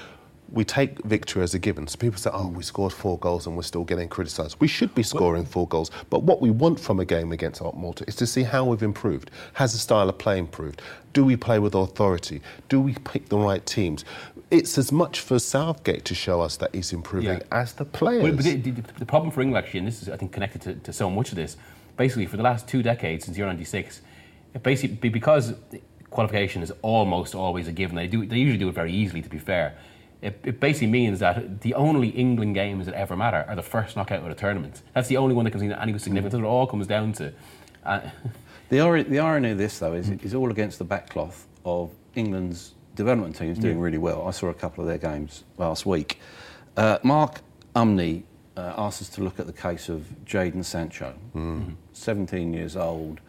we take victory as a given. So people say, oh, we scored four goals and we're still getting criticised. We should be scoring four goals. But what we want from a game against Malta is to see how we've improved. Has the style of play improved? Do we play with authority? Do we pick the right teams? It's as much for Southgate to show us that he's improving Yeah. as the players. Well, but the, the, the problem for England, actually, and this is, I think, connected to, to so much of this, basically, for the last two decades, since Euro ninety-six, it basically, because qualification is almost always a given, they do they usually do it very easily, to be fair, it, it basically means that the only England games that ever matter are the first knockout of the tournament. That's the only one that can see any significance. That's what it all comes down to. Uh, The, ir- the irony of this, though, is is all against the backcloth of England's development teams doing Yeah. really well. I saw a couple of their games last week. Uh, Mark Umney uh, asked us to look at the case of Jadon Sancho, mm. seventeen years old,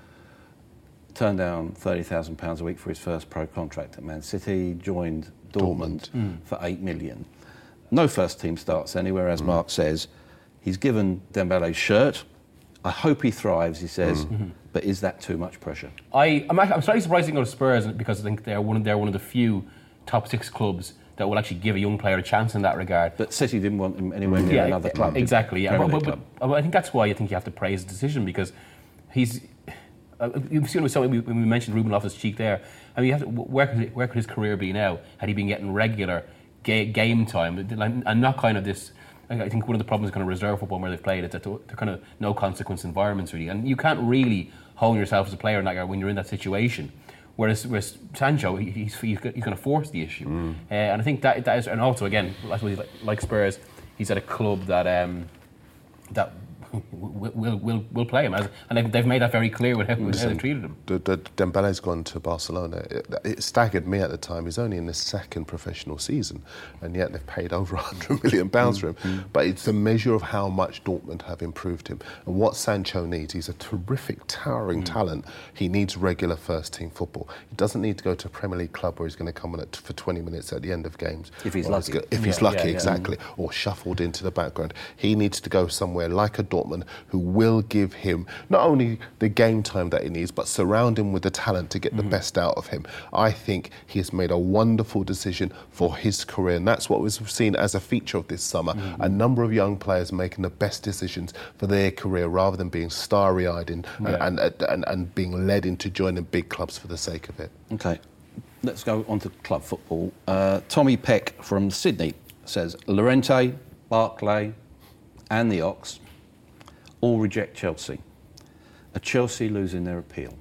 turned down thirty thousand pounds a week for his first pro contract at Man City, joined Dortmund, Dortmund. Mm. for eight million. No first team starts anywhere, as mm. Mark says. He's given Dembele's shirt. I hope he thrives, he says, mm-hmm. but is that too much pressure? I, I'm, actually, I'm slightly surprised to go to Spurs because I think they're one, of, they're one of the few top six clubs that will actually give a young player a chance in that regard. But City didn't want him anywhere near yeah, another club. Exactly, yeah. But, but, club. but I think that's why I think you have to praise the decision, because he's... Uh, you've seen when we, when we mentioned Ruben Loftus-Cheek there. I mean, you have to, where, could, where could his career be now had he been getting regular ga- game time and not kind of this... I think one of the problems with kind of reserve football where they've played is that they're kind of no consequence environments, really, and you can't really hone yourself as a player in that when you're in that situation. Whereas, whereas Sancho, he, he's he's going to force the issue, mm. uh, and I think that that is, and also again, I suppose like, like Spurs, he's at a club that um, that will will will will play him, as, and they've, they've made that very clear with how, with how they treated him. The, the, Dembele's gone to Barcelona. It, it staggered me at the time. He's only in his second professional season, and yet they've paid over one hundred million pounds for him. Mm-hmm. But it's a measure of how much Dortmund have improved him. And what Sancho needs, he's a terrific, towering mm-hmm. talent. He needs regular first-team football. He doesn't need to go to a Premier League club where he's going to come on at, for twenty minutes at the end of games. If he's lucky. He's, if he's yeah, lucky, yeah, yeah. exactly. Or shuffled into the background. He needs to go somewhere like a Dortmund who will give him not only the game time that he needs, but surround him with the talent to get mm-hmm. the best out of him. I think he has made a wonderful decision for his career, and that's what we've seen as a feature of this summer. Mm-hmm. A number of young players making the best decisions for their career rather than being starry-eyed and, yeah. and, and, and, and being led into joining big clubs for the sake of it. OK, let's go on to club football. Uh, Tommy Peck from Sydney says, Llorente, Barclay and the Ox all reject Chelsea. Are Chelsea losing their appeal?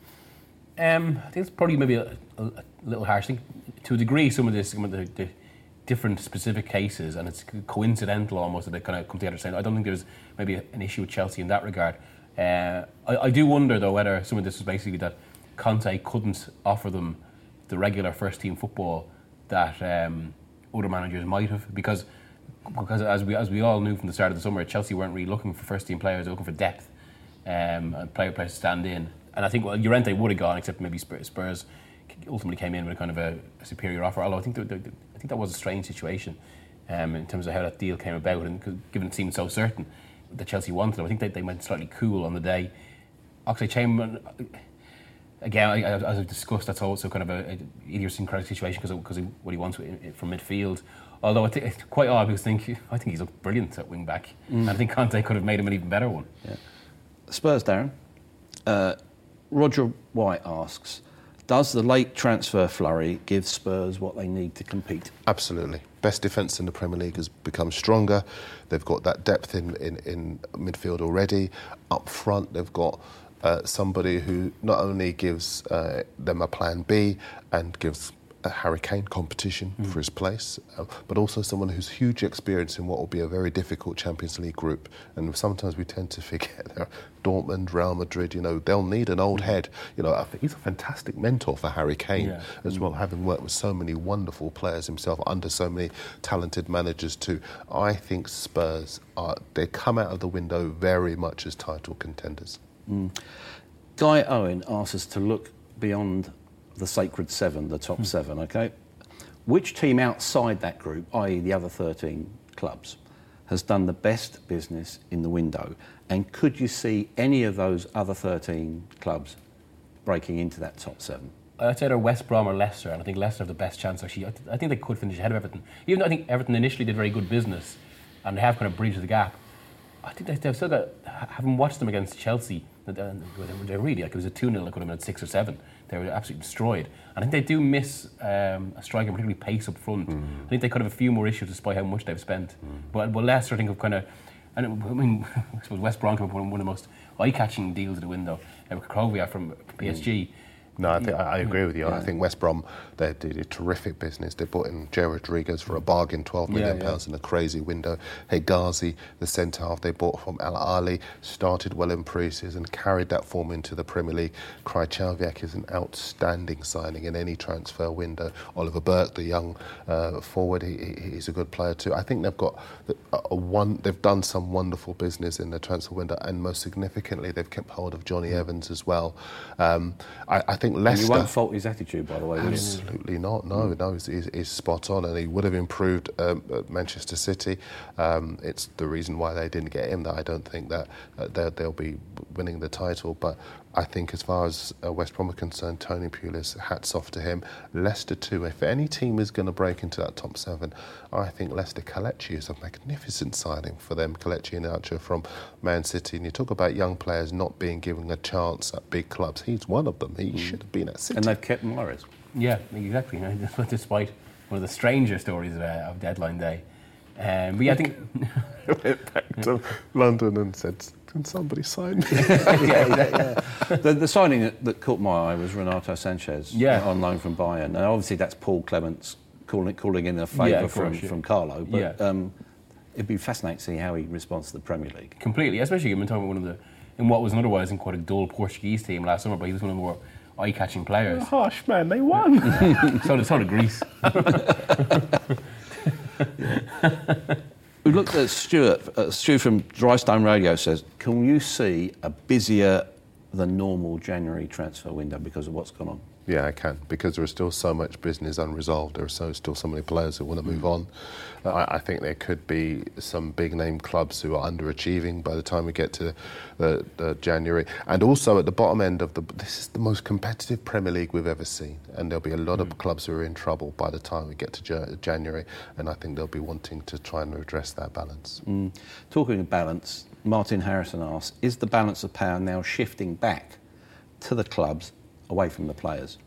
Um, I think it's probably maybe a, a, a little harsh. I think to a degree some of this, some of the, the different specific cases, and it's coincidental almost that they kind of come together saying, I don't think there's maybe an issue with Chelsea in that regard. Uh, I, I do wonder though whether some of this is basically that Conte couldn't offer them the regular first team football that um, other managers might have, because Because as we as we all knew from the start of the summer, Chelsea weren't really looking for first team players; they were looking for depth, um, and player players to stand in. And I think well, Llorente would have gone, except maybe Spurs ultimately came in with a kind of a, a superior offer. Although I think that, I think that was a strange situation um, in terms of how that deal came about, and given it seemed so certain that Chelsea wanted him, I think they, they went slightly cool on the day. Oxlade-Chamberlain, again, I, as I've discussed, that's also kind of a, a idiosyncratic situation because because what he wants from midfield. Although I think it's quite odd because I think I think he's looked brilliant at wing back, mm. and I think Conte could have made him an even better one. Yeah. Spurs, Darren. Uh, Roger White asks, does the late transfer flurry give Spurs what they need to compete? Absolutely. Best defence in the Premier League has become stronger. They've got that depth in, in, in midfield already. Up front, they've got uh, somebody who not only gives uh, them a plan B and gives a Harry Kane competition mm. for his place, uh, but also someone who's huge experience in what will be a very difficult Champions League group. And sometimes we tend to forget that Dortmund, Real Madrid, you know, they'll need an old head. You know, I think he's a fantastic mentor for Harry Kane yeah. as well, having worked with so many wonderful players himself, under so many talented managers too. I think Spurs, are they come out of the window very much as title contenders. Mm. Guy Owen asks us to look beyond the sacred seven, the top mm. seven, OK? Which team outside that group, that is the other thirteen clubs, has done the best business in the window? And could you see any of those other thirteen clubs breaking into that top seven? I'd say they're West Brom or Leicester, and I think Leicester have the best chance actually. I, th- I think they could finish ahead of Everton. Even though I think Everton initially did very good business, and they have kind of bridged the gap. I think they, they've still got. Having watched them against Chelsea, they, they really like it was a two nil. They could have been at six or seven. They were absolutely destroyed. And I think they do miss um, a striker, particularly pace up front. Mm. I think they could have a few more issues despite how much they've spent. Mm. But, but Leicester, I think, have kind of. And it, I mean, I suppose West Brom came up with one of the most eye-catching deals at the window. Uh, Krogia from P S G. Mm. No, I think I agree with you. Yeah. I think West Brom, they did a terrific business. They brought in Jared Rodriguez for a bargain, twelve million yeah, pounds yeah. in a crazy window. Hegazi, the centre half they bought from Al Ahly, started well in pre-season, carried that form into the Premier League. Krychowiak is an outstanding signing in any transfer window. Oliver Burke, the young uh, forward, he, he, he's a good player too. I think they've got a, a one. They've done some wonderful business in the transfer window, and most significantly, they've kept hold of Johnny Evans as well. Um, I, I think. Leicester, and you won't fault his attitude, by the way. Absolutely not. No, mm. no, he's, he's, he's spot on, and he would have improved um, at Manchester City. Um, it's the reason why they didn't get him that I don't think that uh, they'll, they'll be winning the title. But I think, as far as uh, West Brom are concerned, Tony Pulis, hats off to him. Leicester too. If any team is going to break into that top seven, I think Leicester. Kelechi is a magnificent signing for them. Kelechi Iheanacho from Man City. And you talk about young players not being given a chance at big clubs. He's one of them. He mm. should have been at City. And they've kept Morris. Yeah, exactly. Despite one of the stranger stories of, uh, of deadline day. Um, but yeah, I think went back to London and said, "Can somebody sign me?" yeah, yeah, yeah. The, the signing that, that caught my eye was Renato Sanchez yeah. on loan from Bayern. Now, obviously, that's Paul Clements calling, calling in a favour yeah, from, course, yeah. from Carlo. But yeah. um, it'd be fascinating to see how he responds to the Premier League. Completely, especially given talking about one of the in what was an otherwise in quite a dull Portuguese team last summer, but he was one of the more eye-catching players. Oh, harsh man, they won. so did so did Greece. We looked at Stuart. Uh, Stu from Drystone Radio says, can you see a busier than normal January transfer window because of what's gone on? Yeah, I can, because there is still so much business unresolved. There are so, still so many players who want to move on. Uh, I, I think there could be some big-name clubs who are underachieving by the time we get to uh, uh, January. And also at the bottom end of the... This is the most competitive Premier League we've ever seen. And there'll be a lot mm. of clubs who are in trouble by the time we get to J- January. And I think they'll be wanting to try and address that balance. Mm. Talking of balance, Martin Harrison asks, is the balance of power now shifting back to the clubs away from the players?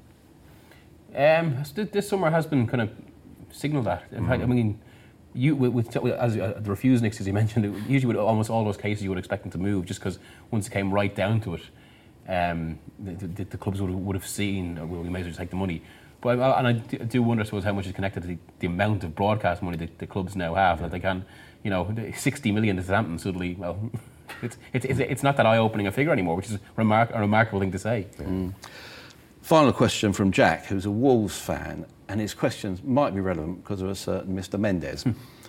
Um, this summer has been kind of signalled that. In fact, mm-hmm. I mean, you with, with as uh, the refuseniks, as you mentioned, usually with almost all those cases you would expect them to move, just because once it came right down to it, um, the, the, the clubs would, would have seen, or well, we may as well just take the money. But I, and I do wonder, I suppose, how much is connected to the, the amount of broadcast money that the clubs now have, that they can, you know, sixty million to Southampton suddenly, well, it's, it's, it's, it's not that eye-opening a figure anymore, which is remark- a remarkable thing to say. Yeah. Mm. Final question from Jack, who's a Wolves fan, and his questions might be relevant because of a certain Mister Mendes.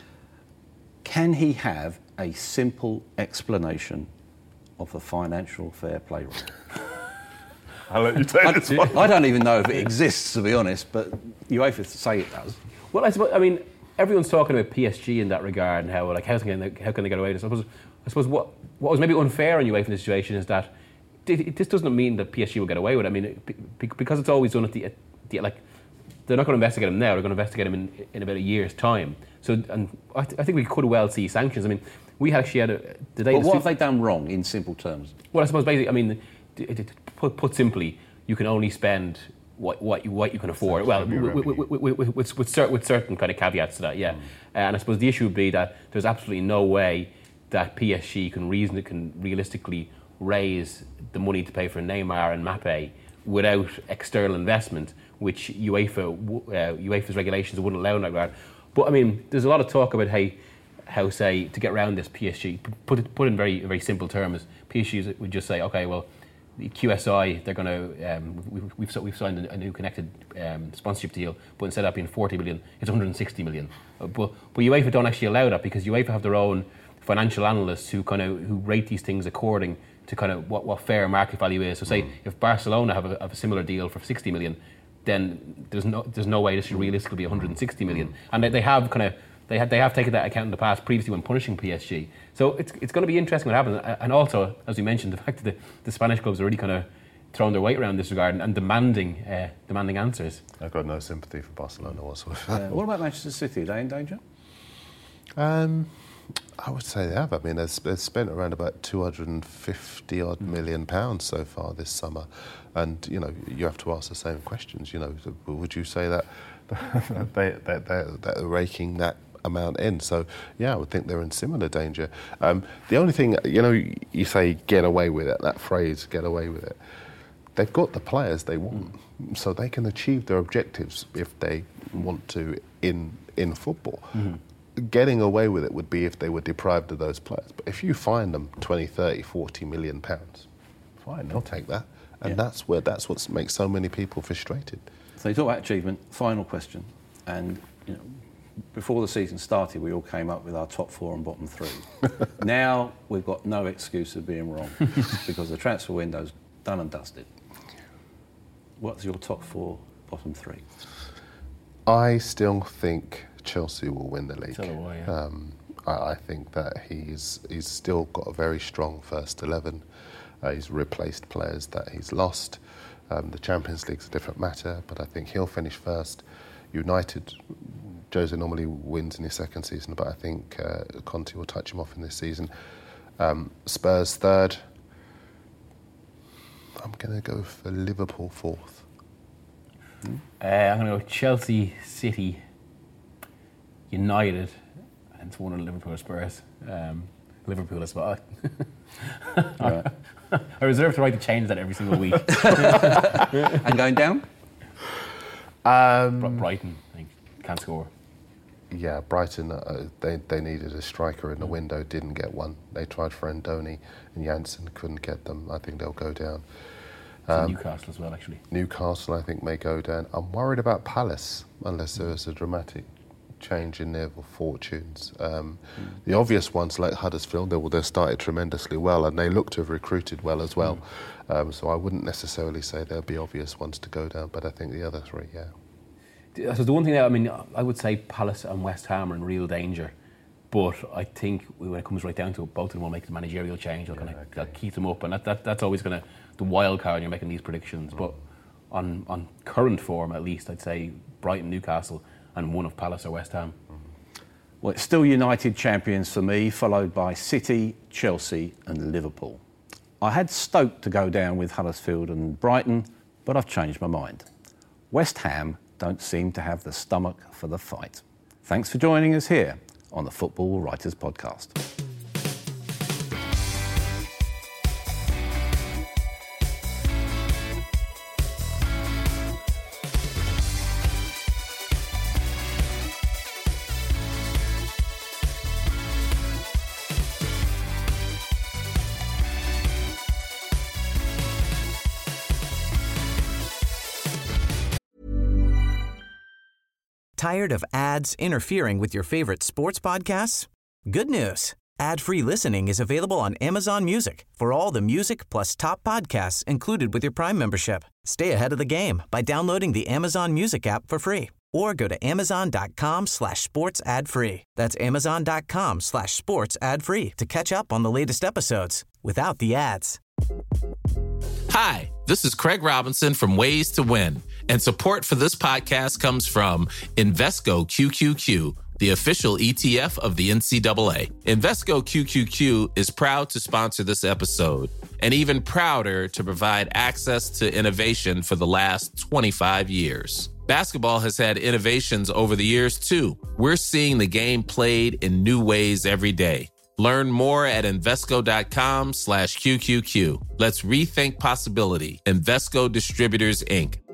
Can he have a simple explanation of the financial fair play rule? I'll let you take I, this one. I don't even know if it exists, to be honest, but UEFA say it does. Well, I suppose, I mean, everyone's talking about P S G in that regard and how, like, how can they, how can they get away with this? I suppose, I suppose what, what was maybe unfair in UEFA in this situation is that this doesn't mean that P S G will get away with it. I mean, because it's always done at the, at the like, they're not going to investigate him now. They're going to investigate him in, in about a year's time. So, and I, th- I think we could well see sanctions. I mean, we actually had a. Did they but what have they done wrong in simple terms? Well, I suppose basically, I mean, to, to put, put simply, you can only spend what what you, what you can afford. Well, with, with, with, with, with, with, cert, with certain kind of caveats to that, yeah. Mm. Uh, and I suppose the issue would be that there's absolutely no way that P S G can reason can realistically raise the money to pay for Neymar and Mbappe without external investment, which UEFA uh, UEFA's regulations wouldn't allow in that regard. But I mean, there's a lot of talk about how, how say to get around this, P S G put it put in very very simple terms. P S G would just say, okay, well, the Q S I, they're going to um, we've we've, we've signed a, a new connected um, sponsorship deal, but instead of being forty million, it's one hundred sixty million. Uh, but but UEFA don't actually allow that because UEFA have their own financial analysts who kind of who rate these things according to kind of what, what fair market value is. So say mm. if Barcelona have a, have a similar deal for sixty million, then there's no there's no way this should realistically be one hundred sixty million. Mm. And they, they have kind of they have they have taken that account in the past previously when punishing P S G. So it's it's going to be interesting what happens. And also, as we mentioned, the fact that the, the Spanish clubs are really kind of throwing their weight around in this regard and, and demanding uh, demanding answers. I've got no sympathy for Barcelona whatsoever. Uh, what about Manchester City? Are they in danger? Um, I would say they have. I mean, they've, they've spent around about two hundred fifty odd million pounds so far this summer, and you know, you have to ask the same questions. You know, would you say that they that they, that they're raking that amount in? So yeah, I would think they're in similar danger. Um, the only thing, you know, you say get away with it. That phrase, get away with it. They've got the players they want, mm. so they can achieve their objectives if they want to in in football. Mm-hmm. Getting away with it would be if they were deprived of those players. But if you find them twenty, thirty, forty million pounds, fine, they'll take that. And yeah. that's where that's what makes so many people frustrated. So you talk about achievement. Final question. And you know, before the season started, we all came up with our top four and bottom three. Now we've got no excuse of being wrong because the transfer window's done and dusted. What's your top four, bottom three? I still think Chelsea will win the league. So do I, yeah. um, I, I think that he's he's still got a very strong first eleven. Uh, he's replaced players that he's lost. Um, the Champions League's a different matter, but I think he'll finish first. United, Jose normally wins in his second season, but I think uh, Conte will touch him off in this season. Um, Spurs third. I'm going to go for Liverpool fourth. Hmm? Uh, I'm going to go Chelsea, City, United, and it's one of Liverpool Spurs. Um, Liverpool is spot. Right. I reserve the right to change that every single week. And going down? Um, Brighton, I think, can't score. Yeah, Brighton, uh, they they needed a striker in the window, didn't get one. They tried for Andoni and Janssen, couldn't get them. I think they'll go down. Um, Newcastle as well, actually. Newcastle, I think, may go down. I'm worried about Palace, unless there is a dramatic change in their fortunes. Um, mm. The obvious ones, like Huddersfield, they, well, they started tremendously well, and they look to have recruited well as well. Mm. Um, so I wouldn't necessarily say there'll be obvious ones to go down, but I think the other three, yeah. So the one thing that, I mean, I would say Palace and West Ham are in real danger, but I think when it comes right down to it, both of them will make the managerial change. They'll, yeah, kind of, okay. keep them up, and that, that that's always going to the wild card when you're making these predictions. Mm. But on on current form, at least, I'd say Brighton, Newcastle, and one of Palace or West Ham. Mm. Well, it's still United champions for me, followed by City, Chelsea, and Liverpool. I had Stoke to go down with Huddersfield and Brighton, but I've changed my mind. West Ham don't seem to have the stomach for the fight. Thanks for joining us here on the Football Writers Podcast. Tired of ads interfering with your favorite sports podcasts? Good news. Ad-free listening is available on Amazon Music for all the music plus top podcasts included with your Prime membership. Stay ahead of the game by downloading the Amazon Music app for free or go to amazon.com slash sports ad free. That's amazon.com slash sports ad free to catch up on the latest episodes without the ads. Hi, this is Craig Robinson from Ways to Win, and support for this podcast comes from Invesco Q Q Q, the official E T F of the N C double A. Invesco Q Q Q is proud to sponsor this episode, and even prouder to provide access to innovation for the last twenty-five years. Basketball has had innovations over the years, too. We're seeing the game played in new ways every day. Learn more at Invesco.com slash QQQ. Let's rethink possibility. Invesco Distributors, Incorporated.